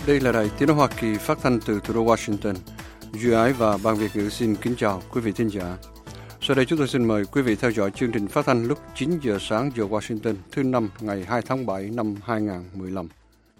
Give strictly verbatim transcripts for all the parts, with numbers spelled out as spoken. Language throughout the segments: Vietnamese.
Đây là đài tiếng nói Hoa Kỳ phát thanh từ thủ đô Washington. Duy Ái và Ban Việt ngữ xin kính chào quý vị thính giả. Sau đây chúng tôi xin mời quý vị theo dõi chương trình phát thanh lúc chín giờ sáng giờ Washington thứ năm ngày hai tháng bảy năm hai nghìn không trăm mười lăm.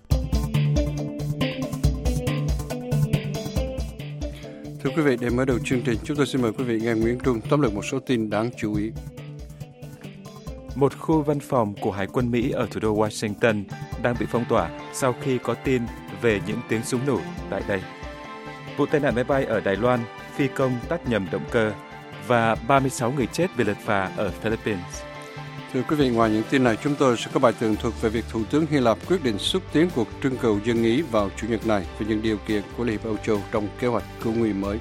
Thưa quý vị, để mở đầu chương trình, chúng tôi xin mời quý vị nghe Nguyễn Trung tóm lược một số tin đáng chú ý. Một khu văn phòng của Hải quân Mỹ ở thủ đô Washington đang bị phong tỏa sau khi có tin về những tiếng súng nổ tại đây. Vụ tai nạn máy bay ở Đài Loan, phi công tắt nhầm động cơ và ba mươi sáu người chết vì lật phà ở Philippines. Thưa quý vị, ngoài những tin này, chúng tôi sẽ có bài tường thuật về việc Thủ tướng Hy Lạp quyết định xúc tiến cuộc trưng cầu dân Ý vào Chủ nhật này về những điều kiện của Liên hiệp Âu Châu trong kế hoạch cứu nguy mới.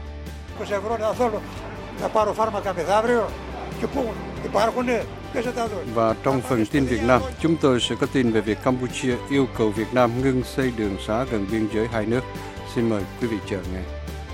Và trong phần tin Việt Nam, chúng tôi sẽ có tin về việc Campuchia yêu cầu Việt Nam ngưng xây đường xá gần biên giới hai nước. Xin mời quý vị chờ nghe.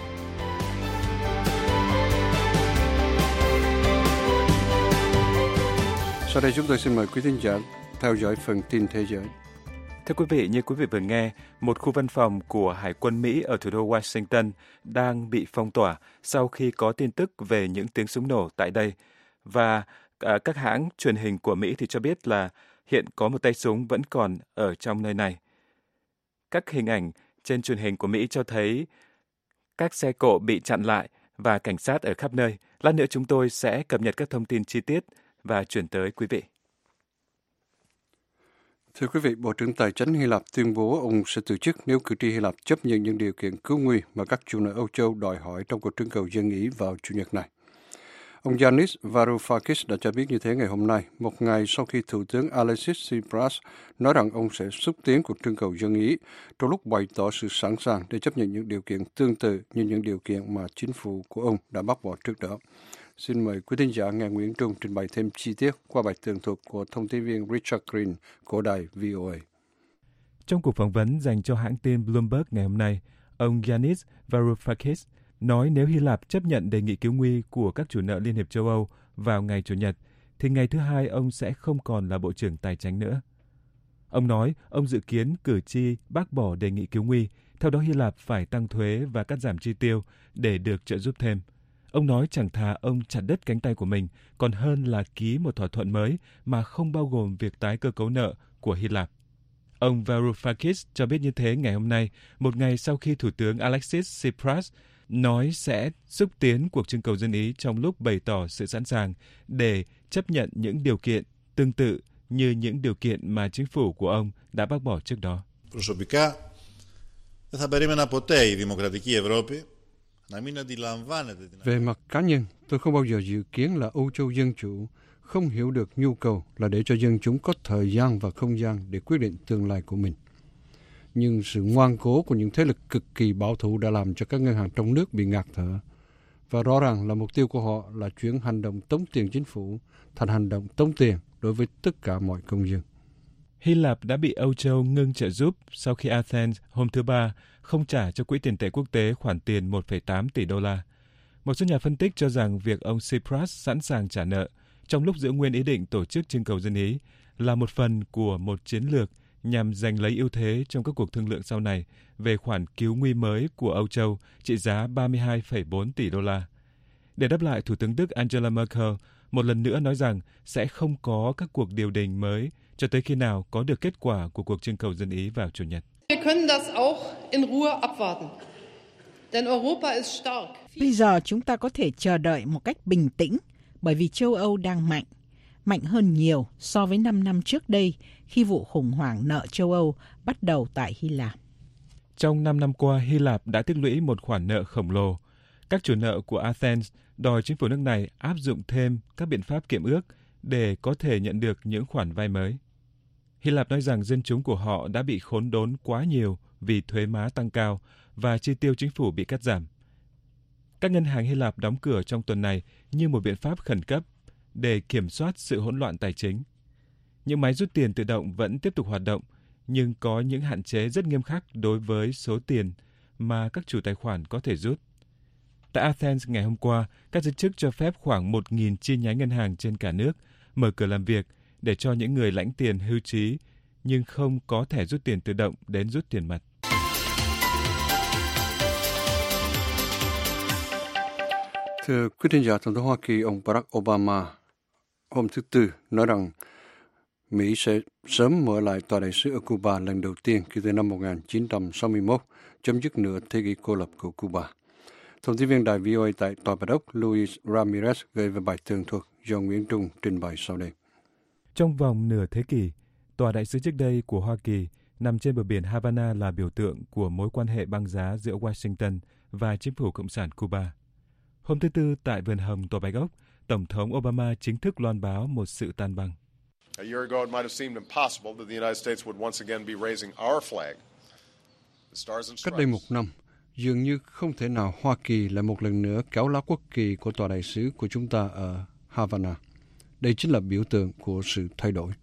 Sau đây chúng tôi xin mời quý thính giả theo dõi phần tin thế giới. Thưa quý vị, như quý vị vừa nghe, một khu văn phòng của Hải quân Mỹ ở thủ đô Washington đang bị phong tỏa sau khi có tin tức về những tiếng súng nổ tại đây. Và à, các hãng truyền hình của Mỹ thì cho biết là hiện có một tay súng vẫn còn ở trong nơi này. Các hình ảnh trên truyền hình của Mỹ cho thấy các xe cộ bị chặn lại và cảnh sát ở khắp nơi. Lát nữa chúng tôi sẽ cập nhật các thông tin chi tiết và chuyển tới quý vị. Thưa quý vị, Bộ trưởng Tài chính Hy Lạp tuyên bố ông sẽ từ chức nếu cử tri Hy Lạp chấp nhận những điều kiện cứu nguy mà các chủ nợ Âu Châu đòi hỏi trong cuộc trưng cầu dân Ý vào Chủ nhật này. Ông Yanis Varoufakis đã cho biết như thế ngày hôm nay, một ngày sau khi Thủ tướng Alexis Tsipras nói rằng ông sẽ xúc tiến cuộc trưng cầu dân Ý, trong lúc bày tỏ sự sẵn sàng để chấp nhận những điều kiện tương tự như những điều kiện mà chính phủ của ông đã bác bỏ trước đó. Xin mời quý thính giả nghe Nguyễn Trung trình bày thêm chi tiết qua bài tường thuật của thông tin viên Richard Green của đài vê o a. Trong cuộc phỏng vấn dành cho hãng tin Bloomberg ngày hôm nay, ông Yanis Varoufakis nói nếu Hy Lạp chấp nhận đề nghị cứu nguy của các chủ nợ Liên hiệp châu Âu vào ngày Chủ nhật, thì ngày thứ hai ông sẽ không còn là Bộ trưởng Tài chính nữa. Ông nói ông dự kiến cử tri bác bỏ đề nghị cứu nguy, theo đó Hy Lạp phải tăng thuế và cắt giảm chi tiêu để được trợ giúp thêm. Ông nói chẳng thà ông chặt đứt cánh tay của mình, còn hơn là ký một thỏa thuận mới mà không bao gồm việc tái cơ cấu nợ của Hy Lạp. Ông Varoufakis cho biết như thế ngày hôm nay, một ngày sau khi Thủ tướng Alexis Tsipras nói sẽ xúc tiến cuộc trưng cầu dân Ý trong lúc bày tỏ sự sẵn sàng để chấp nhận những điều kiện tương tự như những điều kiện mà chính phủ của ông đã bác bỏ trước đó. Về mặt cá nhân, tôi không bao giờ dự kiến là Âu Châu Dân Chủ không hiểu được nhu cầu là để cho dân chúng có thời gian và không gian để quyết định tương lai của mình. Nhưng sự ngoan cố của những thế lực cực kỳ bảo thủ đã làm cho các ngân hàng trong nước bị ngạt thở. Và rõ ràng là mục tiêu của họ là chuyển hành động tống tiền chính phủ thành hành động tống tiền đối với tất cả mọi công dân. Hy Lạp đã bị Âu Châu ngưng trợ giúp sau khi Athens hôm thứ Ba không trả cho Quỹ tiền tệ quốc tế khoản tiền một phẩy tám tỷ đô la. Một số nhà phân tích cho rằng việc ông Tsipras sẵn sàng trả nợ trong lúc giữ nguyên ý định tổ chức trưng cầu dân Ý là một phần của một chiến lược nhằm giành lấy ưu thế trong các cuộc thương lượng sau này về khoản cứu nguy mới của Âu Châu trị giá ba mươi hai phẩy bốn tỷ đô la. Để đáp lại, Thủ tướng Đức Angela Merkel một lần nữa nói rằng sẽ không có các cuộc điều đình mới cho tới khi nào có được kết quả của cuộc trưng cầu dân Ý vào Chủ nhật. Bây giờ chúng ta có thể chờ đợi một cách bình tĩnh bởi vì châu Âu đang mạnh, mạnh hơn nhiều so với năm năm trước đây khi vụ khủng hoảng nợ châu Âu bắt đầu tại Hy Lạp. Trong năm năm qua, Hy Lạp đã tích lũy một khoản nợ khổng lồ. Các chủ nợ của Athens đòi chính phủ nước này áp dụng thêm các biện pháp kiệm ước để có thể nhận được những khoản vay mới. Hy Lạp nói rằng dân chúng của họ đã bị khốn đốn quá nhiều vì thuế má tăng cao và chi tiêu chính phủ bị cắt giảm. Các ngân hàng Hy Lạp đóng cửa trong tuần này như một biện pháp khẩn cấp để kiểm soát sự hỗn loạn tài chính. Những máy rút tiền tự động vẫn tiếp tục hoạt động, nhưng có những hạn chế rất nghiêm khắc đối với số tiền mà các chủ tài khoản có thể rút. Tại Athens ngày hôm qua, các giới chức cho phép khoảng một nghìn chi nhánh ngân hàng trên cả nước mở cửa làm việc để cho những người lãnh tiền hưu trí nhưng không có thẻ rút tiền tự động đến rút tiền mặt. Thưa quý thính giả, Tổng thống Hoa Kỳ ông Barack Obama hôm thứ Tư nói rằng Mỹ sẽ sớm mở lại tòa đại sứ ở Cuba lần đầu tiên kể từ năm một nghìn chín trăm sáu mươi mốt, chấm dứt nửa thế kỷ cô lập của Cuba. Thông tin viên đài vê o a tại Tòa Bạch Ốc Luis Ramirez gửi về bài tường thuật do Nguyễn Trung trình bày sau đây. Trong vòng nửa thế kỷ, tòa đại sứ trước đây của Hoa Kỳ nằm trên bờ biển Havana là biểu tượng của mối quan hệ băng giá giữa Washington và chính phủ Cộng sản Cuba. Hôm thứ Tư tại vườn hồng Tòa Bạch Ốc, Tổng thống Obama chính thức loan báo một sự tan băng. A year ago, it might have seemed impossible that the United States would once again be raising our flag. The stars and Cách đây một stripes. năm, dường như không thể nào Hoa Kỳ lại một lần nữa kéo lá quốc kỳ của tòa đại sứ của chúng ta ở Havana. Đây chính là biểu tượng của sự thay đổi.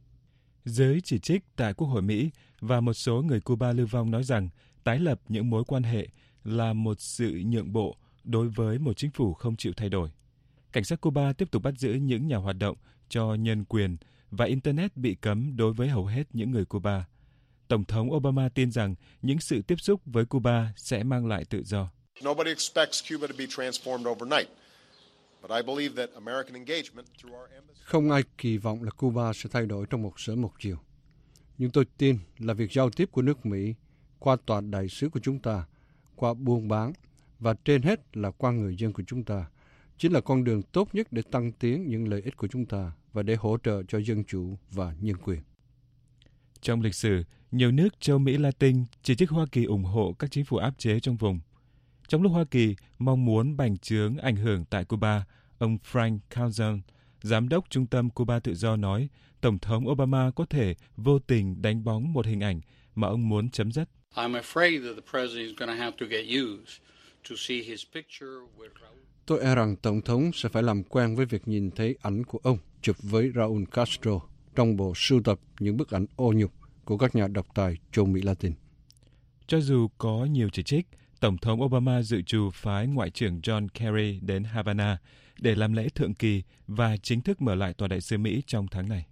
Giới chỉ trích tại Quốc hội Mỹ và một số người Cuba lưu vong nói rằng tái lập những mối quan hệ là một sự nhượng bộ đối với một chính phủ không chịu thay đổi. Cảnh sát Cuba tiếp tục bắt giữ những nhà hoạt động cho nhân quyền và Internet bị cấm đối với hầu hết những người Cuba. Tổng thống Obama tin rằng những sự tiếp xúc với Cuba sẽ mang lại tự do. Nobody expects Cuba to be transformed overnight. But I believe that American engagement through our embassy. Không ai kỳ vọng là Cuba sẽ thay đổi trong một sớm một chiều. Nhưng tôi tin là việc giao tiếp của nước Mỹ qua tòa đại sứ của chúng ta, qua buôn bán và trên hết là qua người dân của chúng ta, chính là con đường tốt nhất để tăng tiến những lợi ích của chúng ta và để hỗ trợ cho dân chủ và nhân quyền. Trong lịch sử, nhiều nước châu Mỹ Latin chỉ trích Hoa Kỳ ủng hộ các chính phủ áp chế trong vùng. Trong lúc Hoa Kỳ mong muốn bành trướng ảnh hưởng tại Cuba, ông Frank Calzon, giám đốc Trung tâm Cuba Tự do nói Tổng thống Obama có thể vô tình đánh bóng một hình ảnh mà ông muốn chấm dứt. I'm afraid that the president is going to have to get used to see his picture with Raúl. Tôi e rằng Tổng thống sẽ phải làm quen với việc nhìn thấy ảnh của ông chụp với Raúl Castro trong bộ sưu tập những bức ảnh ô nhục của các nhà độc tài châu Mỹ Latin. Cho dù có nhiều chỉ trích, Tổng thống Obama dự trù phái Ngoại trưởng John Kerry đến Havana để làm lễ thượng kỳ và chính thức mở lại tòa đại sứ Mỹ trong tháng này.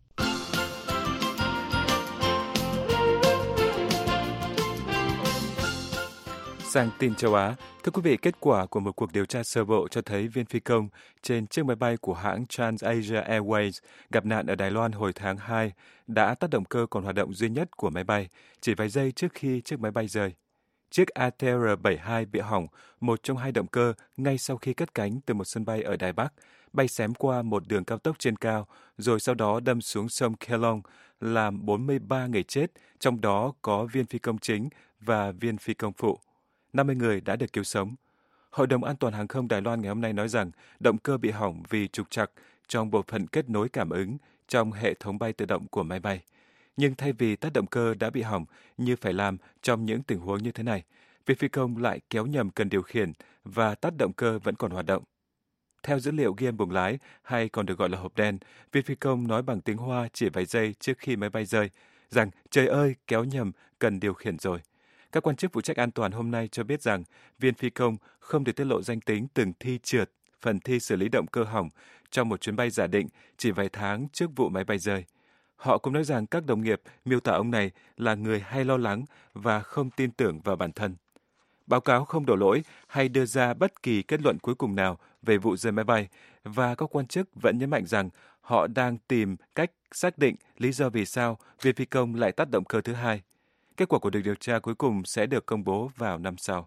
Sang tin châu Á, thưa quý vị, kết quả của một cuộc điều tra sơ bộ cho thấy viên phi công trên chiếc máy bay của hãng TransAsia Airways gặp nạn ở Đài Loan hồi tháng hai đã tắt động cơ còn hoạt động duy nhất của máy bay chỉ vài giây trước khi chiếc máy bay rơi. Chiếc A T R bảy mươi hai bị hỏng một trong hai động cơ ngay sau khi cất cánh từ một sân bay ở Đài Bắc, bay xém qua một đường cao tốc trên cao, rồi sau đó đâm xuống sông Kelong, làm bốn mươi ba người chết, trong đó có viên phi công chính và viên phi công phụ. năm mươi người đã được cứu sống. Hội đồng An toàn Hàng không Đài Loan ngày hôm nay nói rằng động cơ bị hỏng vì trục trặc trong bộ phận kết nối cảm ứng trong hệ thống bay tự động của máy bay. Nhưng thay vì tắt động cơ đã bị hỏng như phải làm trong những tình huống như thế này, viên phi công lại kéo nhầm cần điều khiển và tắt động cơ vẫn còn hoạt động. Theo dữ liệu ghi âm buồng lái, hay còn được gọi là hộp đen, viên phi công nói bằng tiếng Hoa chỉ vài giây trước khi máy bay rơi rằng trời ơi, kéo nhầm cần điều khiển rồi. Các quan chức phụ trách an toàn hôm nay cho biết rằng viên phi công không được tiết lộ danh tính từng thi trượt phần thi xử lý động cơ hỏng trong một chuyến bay giả định chỉ vài tháng trước vụ máy bay rơi. Họ cũng nói rằng các đồng nghiệp miêu tả ông này là người hay lo lắng và không tin tưởng vào bản thân. Báo cáo không đổ lỗi hay đưa ra bất kỳ kết luận cuối cùng nào về vụ rơi máy bay, và các quan chức vẫn nhấn mạnh rằng họ đang tìm cách xác định lý do vì sao viên phi công lại tắt động cơ thứ hai. Kết quả của cuộc điều tra cuối cùng sẽ được công bố vào năm sau.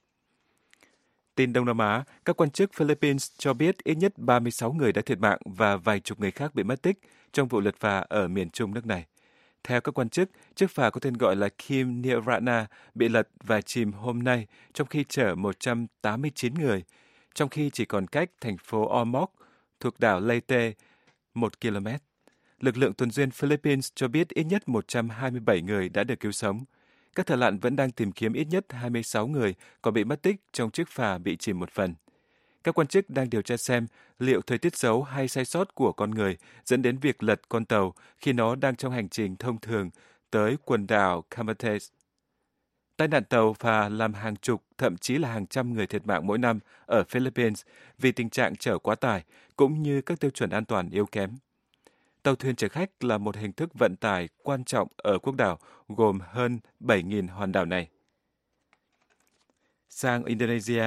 Tin Đông Nam Á, các quan chức Philippines cho biết ít nhất ba mươi sáu người đã thiệt mạng và vài chục người khác bị mất tích trong vụ lật phà ở miền trung nước này. Theo các quan chức, chiếc phà có tên gọi là Kim Nirvana bị lật và chìm hôm nay trong khi chở một trăm tám mươi chín người, trong khi chỉ còn cách thành phố Ormoc thuộc đảo Leyte một ki lô mét. Lực lượng tuần duyên Philippines cho biết ít nhất một trăm hai mươi bảy người đã được cứu sống. Các thợ lặn vẫn đang tìm kiếm ít nhất hai mươi sáu người còn bị mất tích trong chiếc phà bị chìm một phần. Các quan chức đang điều tra xem liệu thời tiết xấu hay sai sót của con người dẫn đến việc lật con tàu khi nó đang trong hành trình thông thường tới quần đảo Camotes. Tai nạn tàu phà làm hàng chục, thậm chí là hàng trăm người thiệt mạng mỗi năm ở Philippines vì tình trạng chở quá tải cũng như các tiêu chuẩn an toàn yếu kém. Tàu thuyền chở khách là một hình thức vận tải quan trọng ở quốc đảo gồm hơn bảy nghìn hòn đảo này. Sang Indonesia,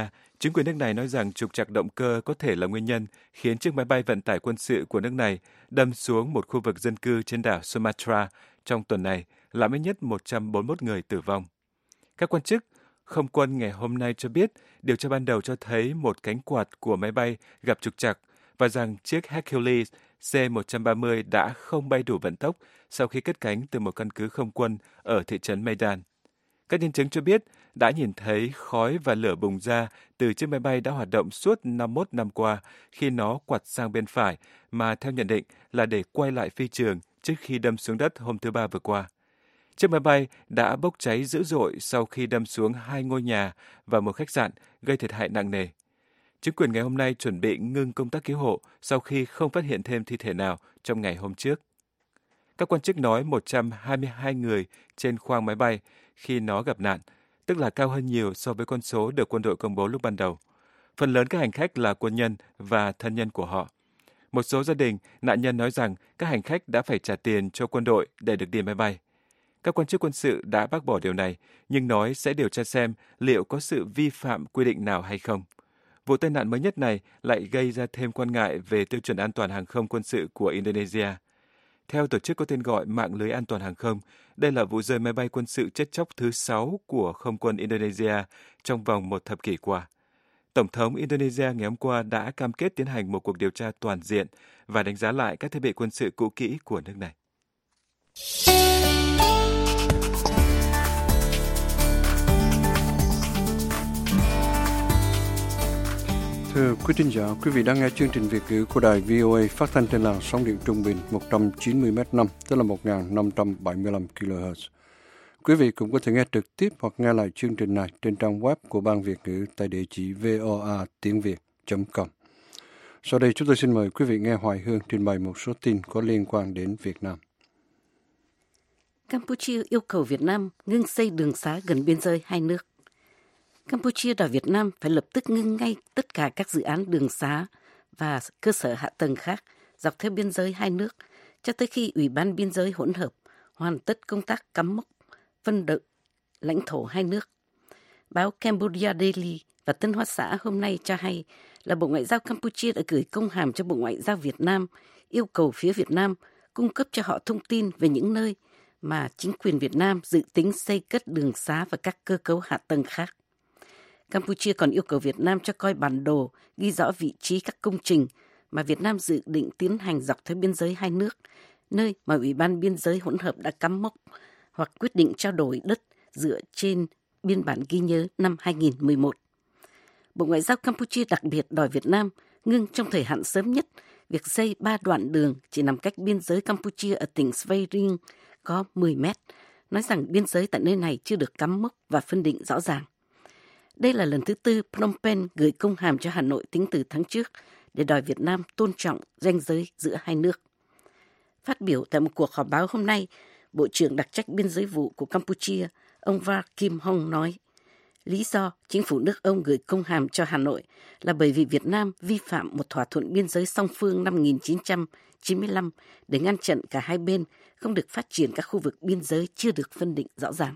Chính quyền nước này nói rằng trục trặc động cơ có thể là nguyên nhân khiến chiếc máy bay vận tải quân sự của nước này đâm xuống một khu vực dân cư trên đảo Sumatra trong tuần này, làm ít nhất một trăm bốn mươi mốt người tử vong. Các quan chức không quân ngày hôm nay cho biết điều tra ban đầu cho thấy một cánh quạt của máy bay gặp trục trặc và rằng chiếc Hercules C một trăm ba mươi đã không bay đủ vận tốc sau khi cất cánh từ một căn cứ không quân ở thị trấn Maidan. Các nhân chứng cho biết đã nhìn thấy khói và lửa bùng ra từ chiếc máy bay đã hoạt động suốt năm mươi mốt năm qua khi nó quặt sang bên phải mà theo nhận định là để quay lại phi trường trước khi đâm xuống đất hôm thứ Ba vừa qua. Chiếc máy bay đã bốc cháy dữ dội sau khi đâm xuống hai ngôi nhà và một khách sạn, gây thiệt hại nặng nề. Chính quyền ngày hôm nay chuẩn bị ngưng công tác cứu hộ sau khi không phát hiện thêm thi thể nào trong ngày hôm trước. Các quan chức nói một trăm hai mươi hai người trên khoang máy bay khi nó gặp nạn, tức là cao hơn nhiều so với con số được quân đội công bố lúc ban đầu. Phần lớn các hành khách là quân nhân và thân nhân của họ. Một số gia đình, nạn nhân nói rằng các hành khách đã phải trả tiền cho quân đội để được đi máy bay. Các quan chức quân sự đã bác bỏ điều này, nhưng nói sẽ điều tra xem liệu có sự vi phạm quy định nào hay không. Vụ tai nạn mới nhất này lại gây ra thêm quan ngại về tiêu chuẩn an toàn hàng không quân sự của Indonesia. Theo tổ chức có tên gọi Mạng lưới an toàn hàng không, đây là vụ rơi máy bay quân sự chết chóc thứ sáu của không quân Indonesia trong vòng một thập kỷ qua. Tổng thống Indonesia ngày hôm qua đã cam kết tiến hành một cuộc điều tra toàn diện và đánh giá lại các thiết bị quân sự cũ kỹ của nước này. Thưa quý thính giả, quý vị đang nghe chương trình Việt ngữ của đài vê o a phát thanh trên làn sóng điện trung bình một trăm chín mươi mét năm, tức là một nghìn năm trăm bảy mươi lăm ki lô héc. Quý vị cũng có thể nghe trực tiếp hoặc nghe lại chương trình này trên trang web của Ban Việt ngữ tại địa chỉ voa tiếng việt chấm com. Sau đây chúng tôi xin mời quý vị nghe Hoài Hương trình bày một số tin có liên quan đến Việt Nam. Campuchia yêu cầu Việt Nam ngưng xây đường sá gần biên giới hai nước. Campuchia đòi Việt Nam phải lập tức ngưng ngay tất cả các dự án đường sá và cơ sở hạ tầng khác dọc theo biên giới hai nước cho tới khi Ủy ban Biên giới hỗn hợp hoàn tất công tác cắm mốc phân định lãnh thổ hai nước. Báo Cambodia Daily và Tân Hoa Xã hôm nay cho hay là Bộ Ngoại giao Campuchia đã gửi công hàm cho Bộ Ngoại giao Việt Nam yêu cầu phía Việt Nam cung cấp cho họ thông tin về những nơi mà chính quyền Việt Nam dự tính xây cất đường sá và các cơ cấu hạ tầng khác. Campuchia còn yêu cầu Việt Nam cho coi bản đồ ghi rõ vị trí các công trình mà Việt Nam dự định tiến hành dọc theo biên giới hai nước, nơi mà Ủy ban Biên giới hỗn hợp đã cắm mốc hoặc quyết định trao đổi đất dựa trên biên bản ghi nhớ năm hai nghìn mười một. Bộ Ngoại giao Campuchia đặc biệt đòi Việt Nam ngưng trong thời hạn sớm nhất việc xây ba đoạn đường chỉ nằm cách biên giới Campuchia ở tỉnh Svay Rieng có mười mét, nói rằng biên giới tại nơi này chưa được cắm mốc và phân định rõ ràng. Đây là lần thứ tư Phnom Penh gửi công hàm cho Hà Nội tính từ tháng trước để đòi Việt Nam tôn trọng ranh giới giữa hai nước. Phát biểu tại một cuộc họp báo hôm nay, Bộ trưởng đặc trách biên giới vụ của Campuchia, ông Va Kim Hong nói, lý do chính phủ nước ông gửi công hàm cho Hà Nội là bởi vì Việt Nam vi phạm một thỏa thuận biên giới song phương năm một nghìn chín trăm chín mươi lăm để ngăn chặn cả hai bên không được phát triển các khu vực biên giới chưa được phân định rõ ràng.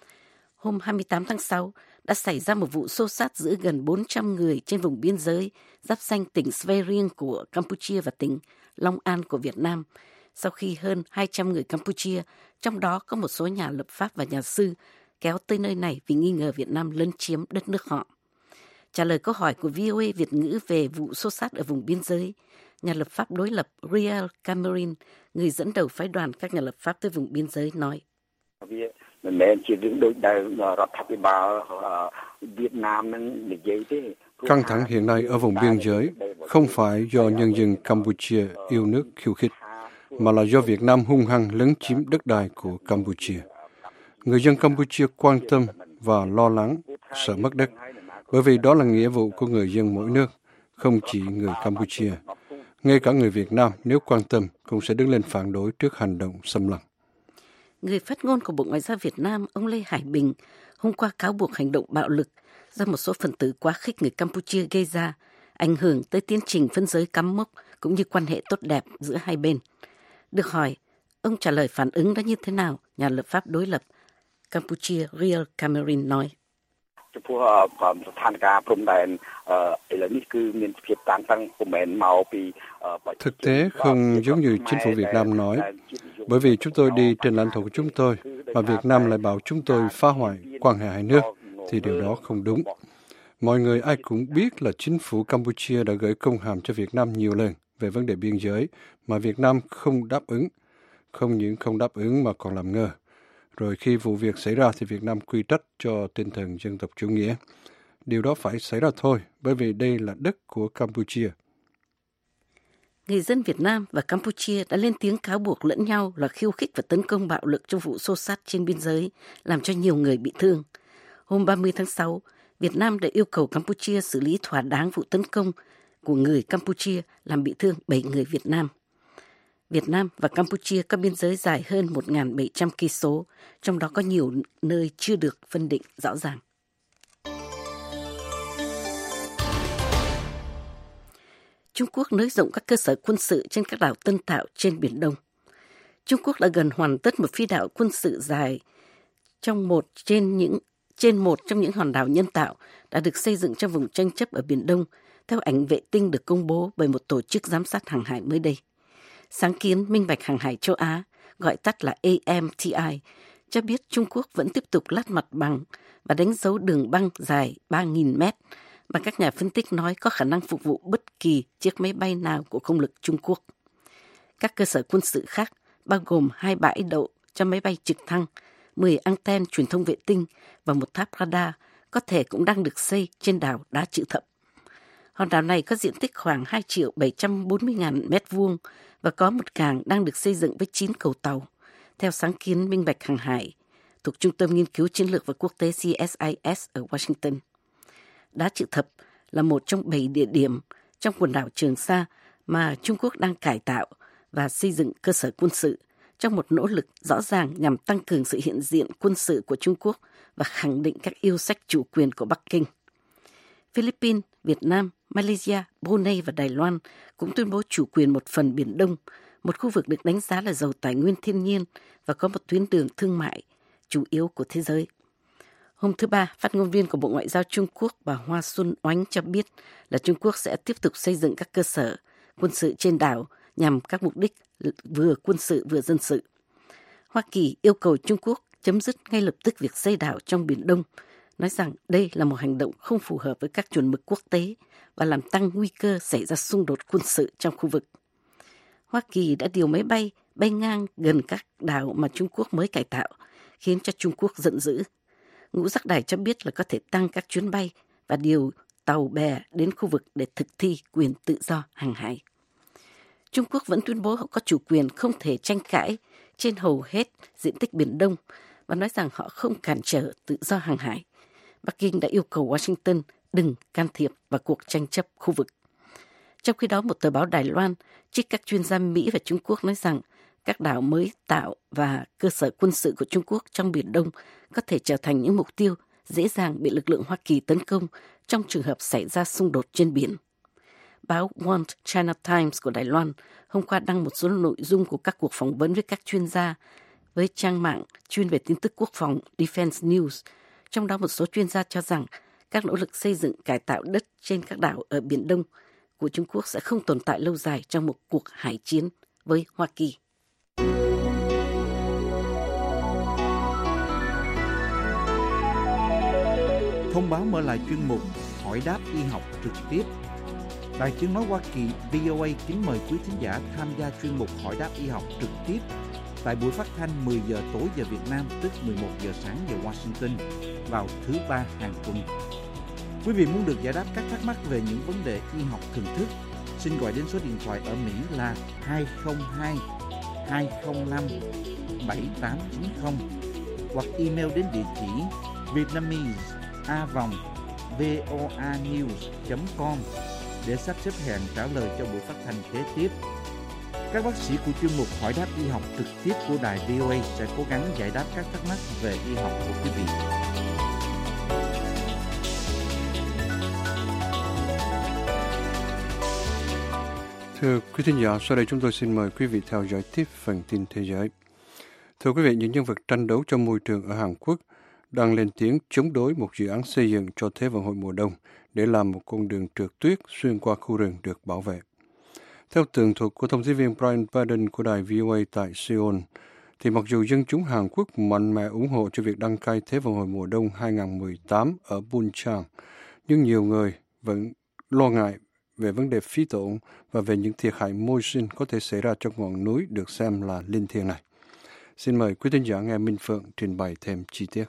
Hôm hai mươi tám tháng sáu, đã xảy ra một vụ xô xát giữa gần bốn trăm người trên vùng biên giới giáp ranh tỉnh Svay Rieng của Campuchia và tỉnh Long An của Việt Nam, sau khi hơn hai trăm người Campuchia, trong đó có một số nhà lập pháp và nhà sư, kéo tới nơi này vì nghi ngờ Việt Nam lấn chiếm đất nước họ. Trả lời câu hỏi của vê o a Việt ngữ về vụ xô xát ở vùng biên giới, nhà lập pháp đối lập Riel Cameron, người dẫn đầu phái đoàn các nhà lập pháp tới vùng biên giới, nói. Căng thẳng hiện nay ở vùng biên giới không phải do nhân dân Campuchia yêu nước khiêu khích, mà là do Việt Nam hung hăng lấn chiếm đất đai của Campuchia. Người dân Campuchia quan tâm và lo lắng, sợ mất đất, bởi vì đó là nghĩa vụ của người dân mỗi nước, không chỉ người Campuchia. Ngay cả người Việt Nam nếu quan tâm cũng sẽ đứng lên phản đối trước hành động xâm lăng. Người phát ngôn của Bộ Ngoại giao Việt Nam, ông Lê Hải Bình, hôm qua cáo buộc hành động bạo lực do một số phần tử quá khích người Campuchia gây ra, ảnh hưởng tới tiến trình phân giới cắm mốc cũng như quan hệ tốt đẹp giữa hai bên. Được hỏi, ông trả lời phản ứng đó như thế nào, nhà lập pháp đối lập Campuchia Riel Cameron nói. Thực tế không giống như chính phủ Việt Nam nói, bởi vì chúng tôi đi trên lãnh thổ của chúng tôi, mà Việt Nam lại bảo chúng tôi phá hoại quan hệ hai nước, thì điều đó không đúng. Mọi người ai cũng biết là chính phủ Campuchia đã gửi công hàm cho Việt Nam nhiều lần về vấn đề biên giới, mà Việt Nam không đáp ứng. Không những không đáp ứng mà còn làm ngơ. Rồi khi vụ việc xảy ra thì Việt Nam quy trách cho tinh thần dân tộc chủ nghĩa. Điều đó phải xảy ra thôi, bởi vì đây là đất của Campuchia. Người dân Việt Nam và Campuchia đã lên tiếng cáo buộc lẫn nhau là khiêu khích và tấn công bạo lực trong vụ xô xát trên biên giới, làm cho nhiều người bị thương. Hôm ba mươi tháng sáu, Việt Nam đã yêu cầu Campuchia xử lý thỏa đáng vụ tấn công của người Campuchia làm bị thương bảy người Việt Nam. Việt Nam và Campuchia có biên giới dài hơn một nghìn bảy trăm ki lô mét, trong đó có nhiều nơi chưa được phân định rõ ràng. Trung Quốc nới rộng các cơ sở quân sự trên các đảo Tân Tạo trên Biển Đông. Trung Quốc đã gần hoàn tất một phi đạo quân sự dài trong một trên những trên một trong những hòn đảo nhân tạo đã được xây dựng trong vùng tranh chấp ở Biển Đông, theo ảnh vệ tinh được công bố bởi một tổ chức giám sát hàng hải mới đây. Sáng kiến Minh bạch hàng hải châu Á, gọi tắt là A M T I, cho biết Trung Quốc vẫn tiếp tục lát mặt bằng và đánh dấu đường băng dài ba nghìn mét, mà các nhà phân tích nói có khả năng phục vụ bất kỳ chiếc máy bay nào của không lực Trung Quốc. Các cơ sở quân sự khác, bao gồm hai bãi đậu cho máy bay trực thăng, mười anten truyền thông vệ tinh và một tháp radar, có thể cũng đang được xây trên đảo Đá Chữ Thập. Hòn đảo này có diện tích khoảng hai triệu bảy trăm bốn mươi nghìn mét vuông và có một cảng đang được xây dựng với chín cầu tàu, theo sáng kiến Minh bạch hàng hải, thuộc Trung tâm Nghiên cứu Chiến lược và Quốc tế C S I S ở Washington. Đá Chữ Thập là một trong bảy địa điểm trong quần đảo Trường Sa mà Trung Quốc đang cải tạo và xây dựng cơ sở quân sự, trong một nỗ lực rõ ràng nhằm tăng cường sự hiện diện quân sự của Trung Quốc và khẳng định các yêu sách chủ quyền của Bắc Kinh. Philippines, Việt Nam, Malaysia, Brunei và Đài Loan cũng tuyên bố chủ quyền một phần Biển Đông, một khu vực được đánh giá là giàu tài nguyên thiên nhiên và có một tuyến đường thương mại chủ yếu của thế giới. Hôm thứ Ba, phát ngôn viên của Bộ Ngoại giao Trung Quốc bà Hoa Xuân Oánh cho biết là Trung Quốc sẽ tiếp tục xây dựng các cơ sở quân sự trên đảo nhằm các mục đích vừa quân sự vừa dân sự. Hoa Kỳ yêu cầu Trung Quốc chấm dứt ngay lập tức việc xây đảo trong Biển Đông, nói rằng đây là một hành động không phù hợp với các chuẩn mực quốc tế và làm tăng nguy cơ xảy ra xung đột quân sự trong khu vực. Hoa Kỳ đã điều máy bay bay ngang gần các đảo mà Trung Quốc mới cải tạo, khiến cho Trung Quốc giận dữ. Ngũ giác đài cho biết là có thể tăng các chuyến bay và điều tàu bè đến khu vực để thực thi quyền tự do hàng hải. Trung Quốc vẫn tuyên bố họ có chủ quyền không thể tranh cãi trên hầu hết diện tích Biển Đông và nói rằng họ không cản trở tự do hàng hải. Bắc Kinh đã yêu cầu Washington đừng can thiệp vào cuộc tranh chấp khu vực. Trong khi đó, một tờ báo Đài Loan trích các chuyên gia Mỹ và Trung Quốc nói rằng các đảo mới tạo và cơ sở quân sự của Trung Quốc trong Biển Đông có thể trở thành những mục tiêu dễ dàng bị lực lượng Hoa Kỳ tấn công trong trường hợp xảy ra xung đột trên biển. Báo One China Times của Đài Loan hôm qua đăng một số nội dung của các cuộc phỏng vấn với các chuyên gia với trang mạng chuyên về tin tức quốc phòng Defense News. Trong đó một số chuyên gia cho rằng các nỗ lực xây dựng cải tạo đất trên các đảo ở Biển Đông của Trung Quốc sẽ không tồn tại lâu dài trong một cuộc hải chiến với Hoa Kỳ. Thông báo mở lại chuyên mục Hỏi đáp y học trực tiếp. Đài Tiếng nói Hoa Kỳ V O A kính mời quý thính giả tham gia chuyên mục Hỏi đáp y học trực tiếp tại buổi phát thanh mười giờ tối giờ Việt Nam, tức mười một giờ sáng giờ Washington vào thứ Ba hàng tuần. Quý vị muốn được giải đáp các thắc mắc về những vấn đề y học thường thức, xin gọi đến số điện thoại ở Mỹ là hai không hai hai không năm bảy tám chín không hoặc email đến địa chỉ vietnamese a vòng voanews chấm com để sắp xếp hẹn trả lời cho buổi phát thanh kế tiếp. Các bác sĩ của chuyên mục Hỏi đáp y học trực tiếp của đài V O A sẽ cố gắng giải đáp các thắc mắc về y học của quý vị. Thưa quý thính giả, sau đây chúng tôi xin mời quý vị theo dõi tiếp phần tin thế giới. Thưa quý vị, những nhân vật tranh đấu cho môi trường ở Hàn Quốc đang lên tiếng chống đối một dự án xây dựng cho Thế vận hội mùa đông để làm một con đường trượt tuyết xuyên qua khu rừng được bảo vệ. Theo tường thuật của thông tin viên Brian Baden của đài vê o a tại Seoul, thì mặc dù dân chúng Hàn Quốc mạnh mẽ ủng hộ cho việc đăng cai Thế vận hội mùa đông hai không một tám ở Buncheon, nhưng nhiều người vẫn lo ngại về vấn đề phí tổn và về những thiệt hại môi sinh có thể xảy ra trong ngọn núi được xem là linh thiêng này. Xin mời quý thính giả nghe Minh Phượng trình bày thêm chi tiết.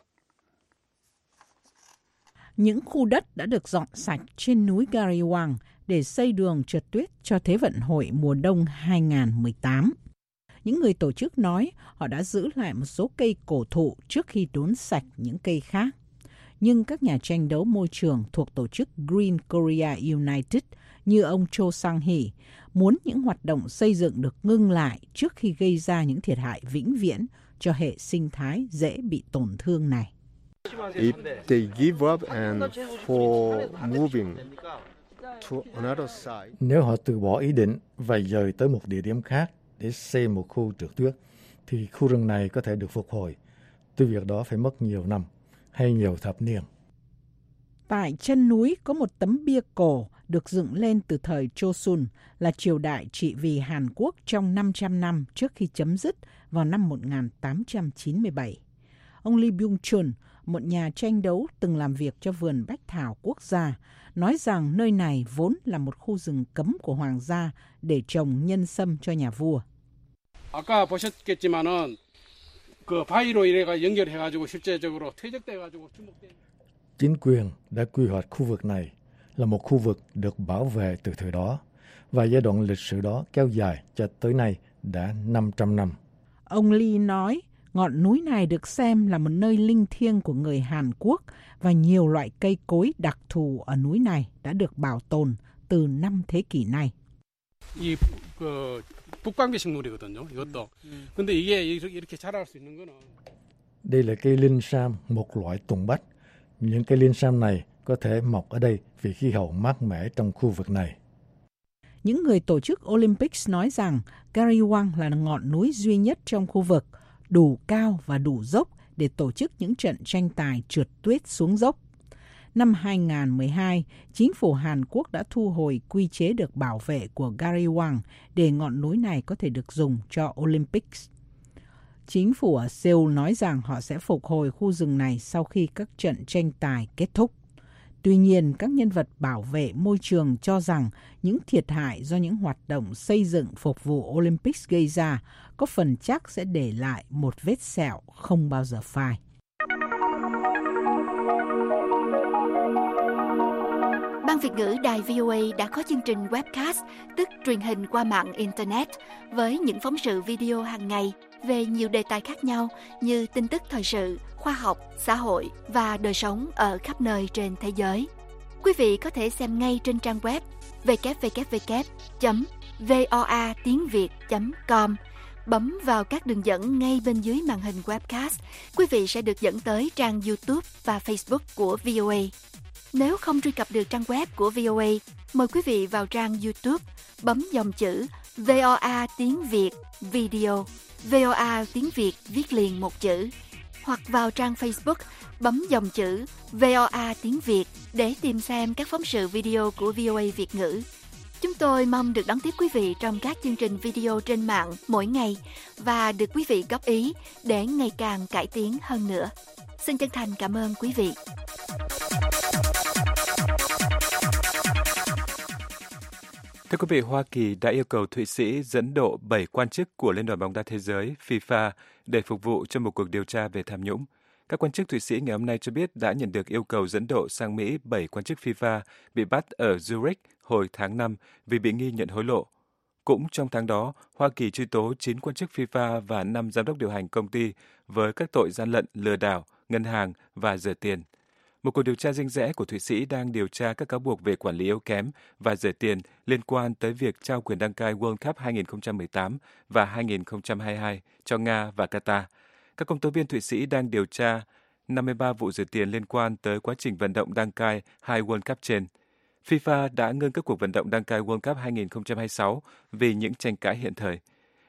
Những khu đất đã được dọn sạch trên núi Gariwang để xây đường trượt tuyết cho Thế vận hội mùa đông hai không một tám. Những người tổ chức nói họ đã giữ lại một số cây cổ thụ trước khi đốn sạch những cây khác. Nhưng các nhà tranh đấu môi trường thuộc tổ chức Green Korea United như ông Cho Sang-hee muốn những hoạt động xây dựng được ngưng lại trước khi gây ra những thiệt hại vĩnh viễn cho hệ sinh thái dễ bị tổn thương này. If they give up and for moving to another side. Nếu họ từ bỏ ý định và dời tới một địa điểm khác để xây một khu trượt tuyết, thì khu rừng này có thể được phục hồi. Tuy việc đó phải mất nhiều năm hay nhiều thập niên. Tại chân núi có một tấm bia cổ được dựng lên từ thời Chosun, là triều đại trị vì Hàn Quốc trong năm trăm năm trước khi chấm dứt vào năm một nghìn tám trăm chín mươi bảy. Ông Lee Byung-chul, một nhà tranh đấu từng làm việc cho vườn bách thảo quốc gia, nói rằng nơi này vốn là một khu rừng cấm của hoàng gia để trồng nhân sâm cho nhà vua. 아까 보셨겠지만은 그 바위로 이래가 연결해가지고 실제적으로 퇴적돼가지고 주목된. Chính quyền đã quy hoạch khu vực này là một khu vực được bảo vệ từ thời đó, và giai đoạn lịch sử đó kéo dài cho tới nay đã năm trăm năm. Ông Lee nói ngọn núi này được xem là một nơi linh thiêng của người Hàn Quốc và nhiều loại cây cối đặc thù ở núi này đã được bảo tồn từ năm thế kỷ này. 이 그 북방비 식물이거든요. 이것도. 근데 이게 이렇게 자랄 수 있는 거는. Đây là cây linh sam, một loại tùng bách. Những cây linh sam này có thể mọc ở đây vì khí hậu mát mẻ trong khu vực này. Những người tổ chức Olympics nói rằng Gariwang là ngọn núi duy nhất trong khu vực, đủ cao và đủ dốc để tổ chức những trận tranh tài trượt tuyết xuống dốc. Năm hai không một hai, chính phủ Hàn Quốc đã thu hồi quy chế được bảo vệ của Gariwang để ngọn núi này có thể được dùng cho Olympics. Chính phủ ở Seoul nói rằng họ sẽ phục hồi khu rừng này sau khi các trận tranh tài kết thúc. Tuy nhiên, các nhân vật bảo vệ môi trường cho rằng những thiệt hại do những hoạt động xây dựng phục vụ Olympics gây ra có phần chắc sẽ để lại một vết sẹo không bao giờ phai. Ban Việt ngữ Đài vê o a đã có chương trình webcast, tức truyền hình qua mạng Internet, với những phóng sự video hàng ngày về nhiều đề tài khác nhau như tin tức thời sự, khoa học, xã hội và đời sống ở khắp nơi trên thế giới. Quý vị có thể xem ngay trên trang web w w w chấm voa tiếng việt chấm com. Bấm vào các đường dẫn ngay bên dưới màn hình webcast, quý vị sẽ được dẫn tới trang YouTube và Facebook của vê o a. Nếu không truy cập được trang web của vê o a, mời quý vị vào trang YouTube, bấm dòng chữ vê o a tiếng Việt Video, vê o a tiếng Việt viết liền một chữ, hoặc vào trang Facebook, bấm dòng chữ vê o a tiếng Việt để tìm xem các phóng sự video của vê o a Việt ngữ. Chúng tôi mong được đón tiếp quý vị trong các chương trình video trên mạng mỗi ngày và được quý vị góp ý để ngày càng cải tiến hơn nữa. Xin chân thành cảm ơn quý vị. Thưa quý vị, Hoa Kỳ đã yêu cầu Thụy Sĩ dẫn độ bảy quan chức của Liên đoàn bóng đá thế giới FIFA để phục vụ cho một cuộc điều tra về tham nhũng. Các quan chức Thụy Sĩ ngày hôm nay cho biết đã nhận được yêu cầu dẫn độ sang Mỹ bảy quan chức FIFA bị bắt ở Zurich hồi tháng năm vì bị nghi nhận hối lộ. Cũng trong tháng đó, Hoa Kỳ truy tố chín quan chức FIFA và năm giám đốc điều hành công ty với các tội gian lận, lừa đảo, ngân hàng và rửa tiền. Một cuộc điều tra riêng rẽ của Thụy Sĩ đang điều tra các cáo buộc về quản lý yếu kém và rửa tiền liên quan tới việc trao quyền đăng cai World Cup hai không một tám và hai không hai hai cho Nga và Qatar. Các công tố viên Thụy Sĩ đang điều tra năm mươi ba vụ rửa tiền liên quan tới quá trình vận động đăng cai hai World Cup trên. FIFA đã ngưng các cuộc vận động đăng cai World Cup hai không hai sáu vì những tranh cãi hiện thời.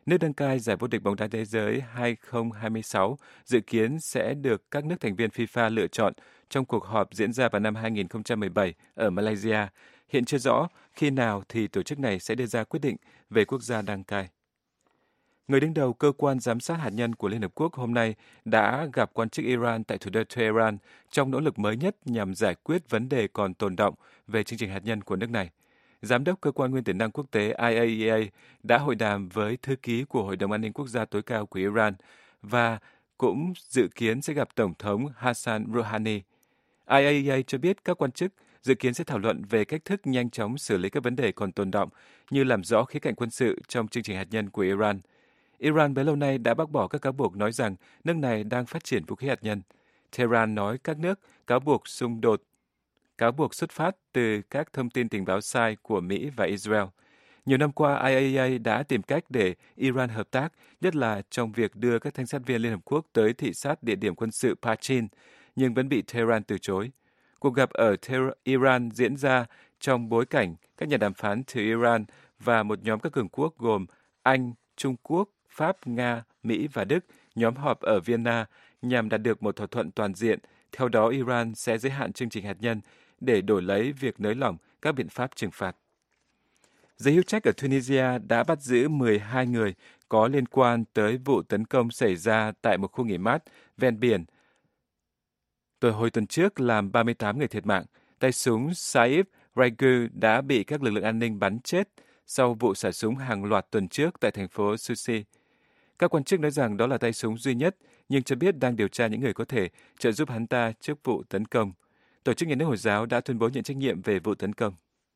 Nước đăng cai giải vô địch bóng đá thế giới hai không hai sáu dự kiến sẽ được các nước thành viên FIFA lựa chọn trong cuộc họp diễn ra vào năm hai không một bảy ở Malaysia. Hiện chưa rõ khi nào thì tổ chức này sẽ đưa ra quyết định về quốc gia đăng cai. Người đứng đầu cơ quan giám sát hạt nhân của Liên Hợp Quốc hôm nay đã gặp quan chức Iran tại thủ đô Tehran trong nỗ lực mới nhất nhằm giải quyết vấn đề còn tồn đọng về chương trình hạt nhân của nước này. Giám đốc cơ quan nguyên tử năng quốc tế I A E A đã hội đàm với thư ký của Hội đồng An ninh Quốc gia tối cao của Iran và cũng dự kiến sẽ gặp Tổng thống Hassan Rouhani. I A E A cho biết các quan chức dự kiến sẽ thảo luận về cách thức nhanh chóng xử lý các vấn đề còn tồn đọng như làm rõ khía cạnh quân sự trong chương trình hạt nhân của Iran. Iran bấy lâu nay đã bác bỏ các cáo buộc nói rằng nước này đang phát triển vũ khí hạt nhân. Tehran nói các nước cáo buộc xung đột, cáo buộc xuất phát từ các thông tin tình báo sai của Mỹ và Israel. Nhiều năm qua, I A E A đã tìm cách để Iran hợp tác, nhất là trong việc đưa các thanh sát viên Liên Hợp Quốc tới thị sát địa điểm quân sự Pachin, nhưng vẫn bị Tehran từ chối. Cuộc gặp ở Iran diễn ra trong bối cảnh các nhà đàm phán từ Iran và một nhóm các cường quốc gồm Anh, Trung Quốc, Pháp, Nga, Mỹ và Đức nhóm họp ở Vienna nhằm đạt được một thỏa thuận toàn diện. Theo đó, Iran sẽ giới hạn chương trình hạt nhân để đổi lấy việc nới lỏng các biện pháp trừng phạt. Giới hữu trách ở Tunisia đã bắt giữ mười hai người có liên quan tới vụ tấn công xảy ra tại một khu nghỉ mát ven biển Từ hồi tuần trước làm ba mươi tám người thiệt mạng. Tay súng Saif Raigu đã bị các lực lượng an ninh bắn chết sau vụ xả súng hàng loạt tuần trước tại thành phố Sousse. Các quan chức nói rằng đó là tay súng duy nhất, nhưng cho biết đang điều tra những người có thể trợ giúp hắn ta trước vụ tấn công. Tổ chức Nhà nước Hồi giáo đã tuyên bố nhận trách nhiệm về vụ tấn công.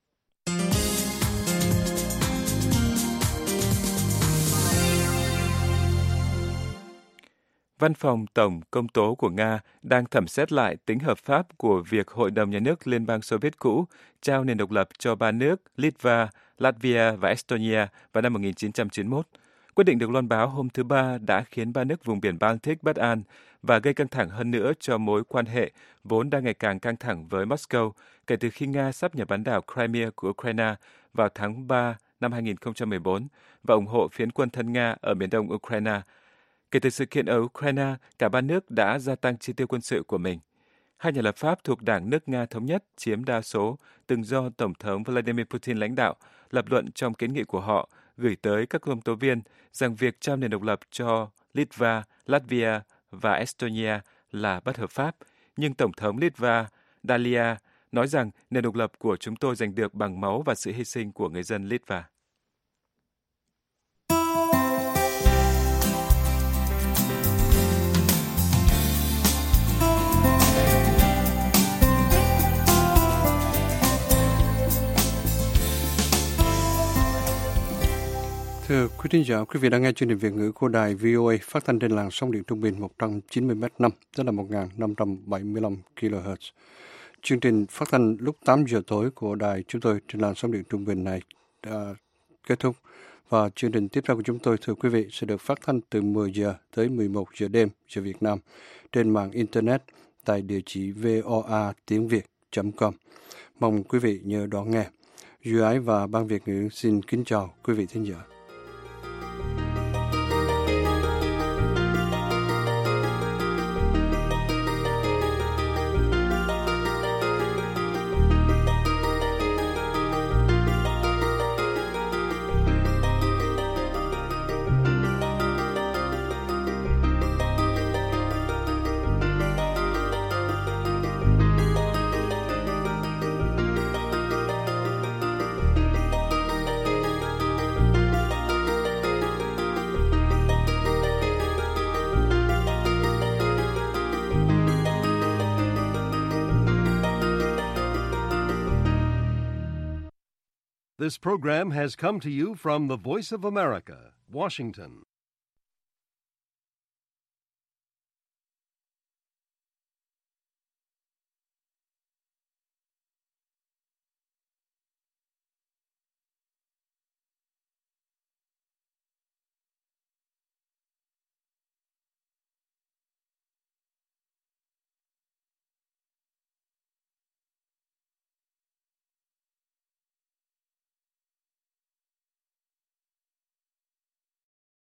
Văn phòng Tổng Công tố của Nga đang thẩm xét lại tính hợp pháp của việc Hội đồng Nhà nước Liên bang Xô Viết cũ trao nền độc lập cho ba nước Litva, Latvia và Estonia vào năm một nghìn chín trăm chín mươi mốt. Quyết định được loan báo hôm thứ Ba đã khiến ba nước vùng biển Baltic bất an và gây căng thẳng hơn nữa cho mối quan hệ vốn đang ngày càng căng thẳng với Moscow kể từ khi Nga sắp nhập bán đảo Crimea của Ukraine vào tháng ba năm hai nghìn không trăm mười bốn và ủng hộ phiến quân thân Nga ở miền đông Ukraine. Kể từ sự kiện ở Ukraine, cả ba nước đã gia tăng chi tiêu quân sự của mình. Hai nhà lập pháp thuộc Đảng nước Nga Thống nhất chiếm đa số, từng do Tổng thống Vladimir Putin lãnh đạo, lập luận trong kiến nghị của họ gửi tới các công tố viên rằng việc trao nền độc lập cho Litva, Latvia và Estonia là bất hợp pháp. Nhưng Tổng thống Litva, Dalia, nói rằng nền độc lập của chúng tôi giành được bằng máu và sự hy sinh của người dân Litva. Thưa quý thính giả, quý vị đang nghe chương trình Việt ngữ của đài vê o a phát thanh trên làn sóng điện trung bình một trăm chín mươi mét năm, tức là một nghìn năm trăm bảy mươi lăm ki lô héc. Chương trình phát thanh lúc tám giờ tối của đài chúng tôi trên làn sóng điện trung bình này đã kết thúc. Và chương trình tiếp theo của chúng tôi, thưa quý vị, sẽ được phát thanh từ mười giờ tới mười một giờ đêm giờ Việt Nam trên mạng Internet tại địa chỉ voa tiếng việt chấm com. Mong quý vị nhớ đón nghe. Duy Ái và Ban Việt ngữ xin kính chào quý vị thính giả. This program has come to you from the Voice of America, Washington.